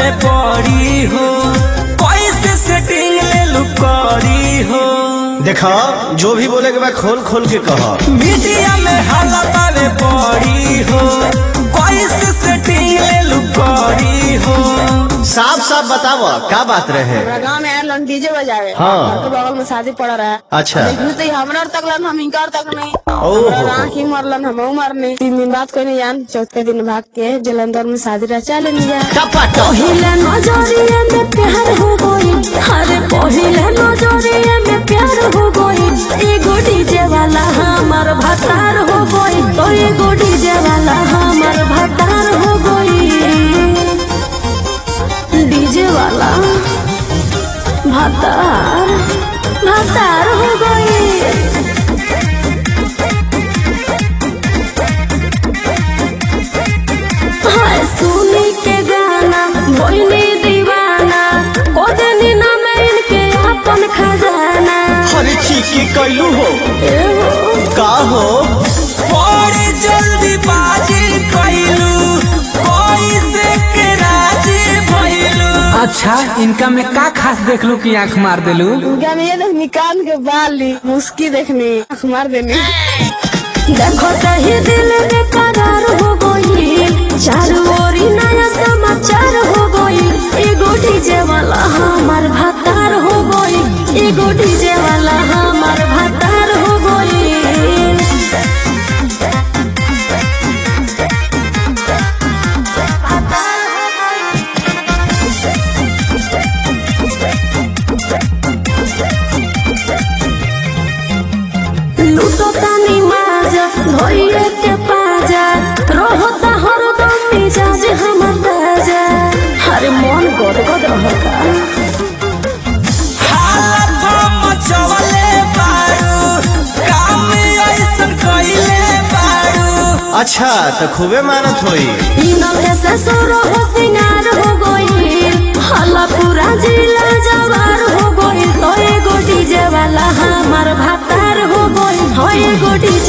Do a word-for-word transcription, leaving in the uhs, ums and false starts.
तावे पड़ी हो, कैसे सेटिंग ले लुकारी हो। देखा जो भी बोले के बाद खोल खोल के कहा। मीडिया में हाला तावे पड़ी हो, कैसे सेटिंग ले लुकारी हो। साफ साफ बताओ क्या बात रहे। गाँव में आए लोग डीजे बजावे। हाँ। तो बगल में शादी पड़ रहा है। अच्छा। तो हमारा तक लन हम इनकार तक नहीं। ओह। आँखी मरलन हम मरने। तीन दिन बाद कोई नहीं जान, चौथे दिन भाग के जलंधर में शादी रचा लेने जा। पहिले नजरिए में प्यार हो गई, अरे पहिले नजरिए में प्यार हो गई। एगो डीजे वाला हमार भतार हो गई, तो एगो डीजे वाला हमार भतार हो गई। डीजे वाला भतार भतार हो गई। हाय सुनी के गाना भोली दीवाना, कोदनी ना में इनके अपन खजाना। अरे चीकी कैलू हो ए हो का हो। बड़ी जल्दी बाजी कैलू, कोई से के राजी भइलू। अच्छा इनका में का खास देख लू की आँख मार देलू। उनका में ये देख निकाल के बाली मुस्की देखनी आँख मार देनी। देखो कहीं दिल में करार हो गई, चारों ओर नया समाचार हो गई। एगो डीजे वाला हमार भतार हो गई, एगो डीजे वाला हमार भतार हो गई। लूटो तानी माजा धोइए के पाजा, रोहता हरदम मिजाज हमर ताजा। हरे मन गद गद रहता। हालत मचवले बारू, काम ऐसन कइले बारू। अच्छा तो खूबे मानत होई। इनके से सुरो हो सिंगार हो गई, हल्ला पूरा जिला जवार हो गई। तो एगो डीजे वाला हमार भतार हो गई, हो एगो डीजे